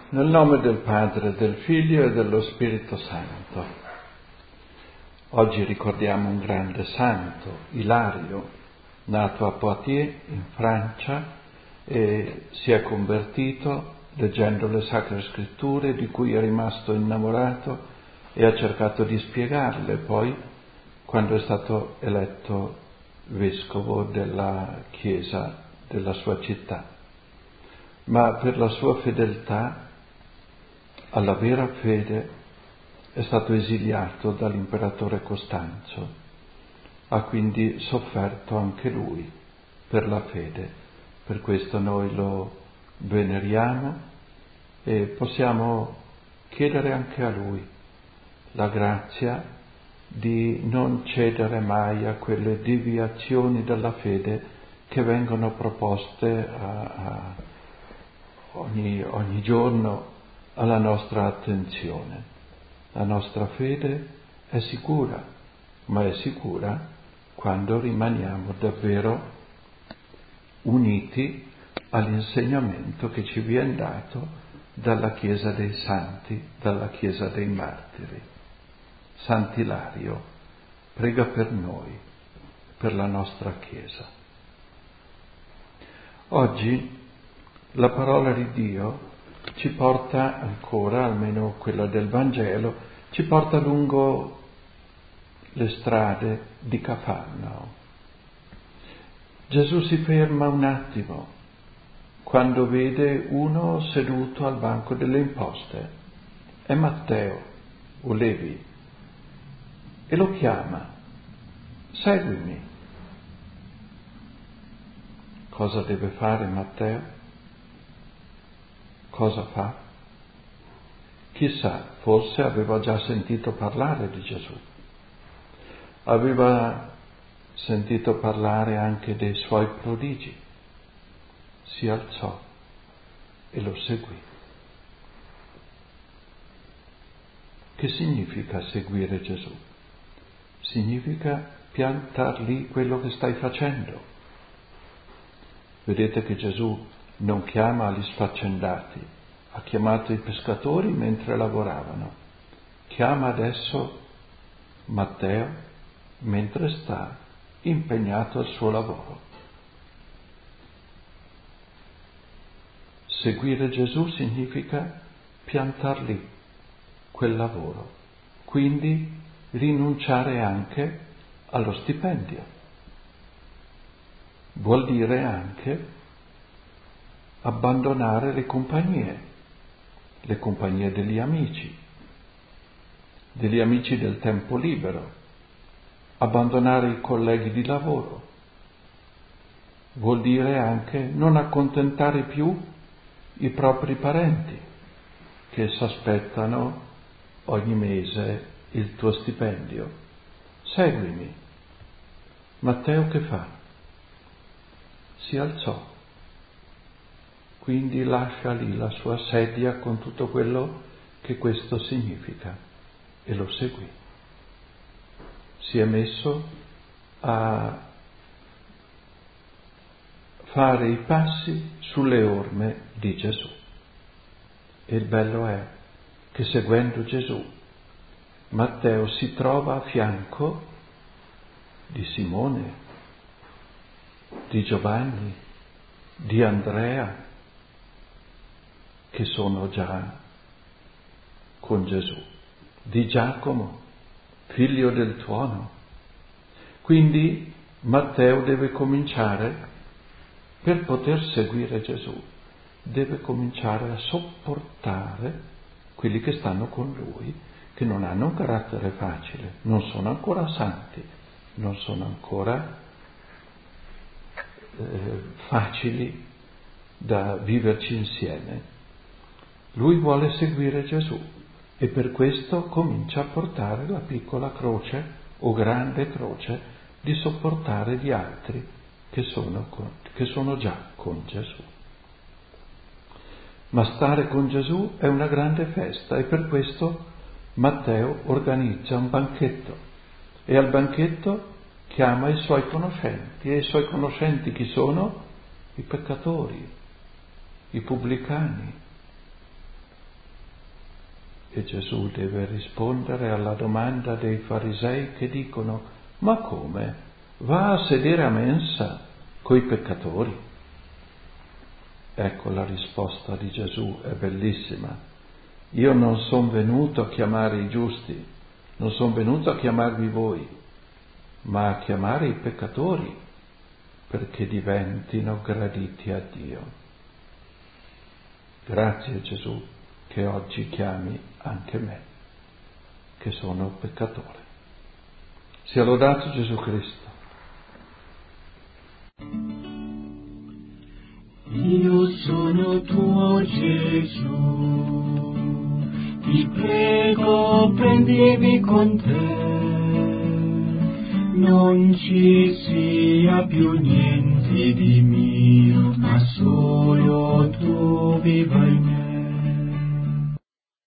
Nel nome del Padre, del Figlio e dello Spirito Santo. Oggi ricordiamo un grande santo, Ilario, nato a Poitiers, in Francia, e si è convertito leggendo le Sacre Scritture, di cui è rimasto innamorato e ha cercato di spiegarle poi quando è stato eletto vescovo della Chiesa della sua città. Ma per la sua fedeltà alla vera fede è stato esiliato dall'imperatore Costanzo, ha quindi sofferto anche lui per la fede. Per questo noi lo veneriamo e possiamo chiedere anche a lui la grazia di non cedere mai a quelle deviazioni dalla fede che vengono proposte ogni giorno alla nostra attenzione. La nostra fede è sicura, ma è sicura quando rimaniamo davvero uniti all'insegnamento che ci viene dato dalla Chiesa dei Santi, dalla Chiesa dei Martiri. Sant'Ilario, prega per noi, per la nostra Chiesa. Oggi la parola di Dio ci porta ancora, almeno quella del Vangelo, ci porta lungo le strade di Cafarnao. Gesù si ferma un attimo quando vede uno seduto al banco delle imposte. È Matteo o Levi e lo chiama: seguimi. Cosa deve fare Matteo? Cosa fa? Chissà, forse aveva già sentito parlare di Gesù. Aveva sentito parlare anche dei suoi prodigi. Si alzò e lo seguì. Che significa seguire Gesù? Significa piantar lì quello che stai facendo. Vedete che Gesù non chiama gli sfaccendati, ha chiamato i pescatori mentre lavoravano. Chiama adesso Matteo mentre sta impegnato al suo lavoro. Seguire Gesù significa piantar lì quel lavoro, quindi rinunciare anche allo stipendio. Vuol dire anche abbandonare le compagnie degli amici del tempo libero, abbandonare i colleghi di lavoro. Vuol dire anche non accontentare più i propri parenti che si aspettano ogni mese il tuo stipendio. Seguimi. Matteo che fa? Si alzò. Quindi lascia lì la sua sedia con tutto quello che questo significa e lo seguì. Si è messo a fare i passi sulle orme di Gesù. E il bello è che seguendo Gesù, Matteo si trova a fianco di Simone, di Giovanni, di Andrea, che sono già con Gesù, di Giacomo, figlio del tuono. Quindi Matteo deve cominciare, per poter seguire Gesù, deve cominciare a sopportare quelli che stanno con lui, che non hanno un carattere facile, non sono ancora santi, non sono ancora facili da viverci insieme. Lui vuole seguire Gesù e per questo comincia a portare la piccola croce o grande croce di sopportare gli altri che sono già con Gesù. Ma stare con Gesù è una grande festa e per questo Matteo organizza un banchetto e al banchetto chiama i suoi conoscenti. E i suoi conoscenti chi sono? I peccatori, i pubblicani, E Gesù deve rispondere alla domanda dei farisei che dicono: ma come? Va a sedere a mensa coi peccatori? Ecco la risposta di Gesù, è bellissima. Io non sono venuto a chiamare i giusti, non sono venuto a chiamarvi voi, ma a chiamare i peccatori perché diventino graditi a Dio. Grazie Gesù che oggi chiami anche me, che sono peccatore. Sia lodato Gesù Cristo. Io sono tuo Gesù, ti prego prendimi con te, non ci sia più niente di mio, ma solo tu viva in me.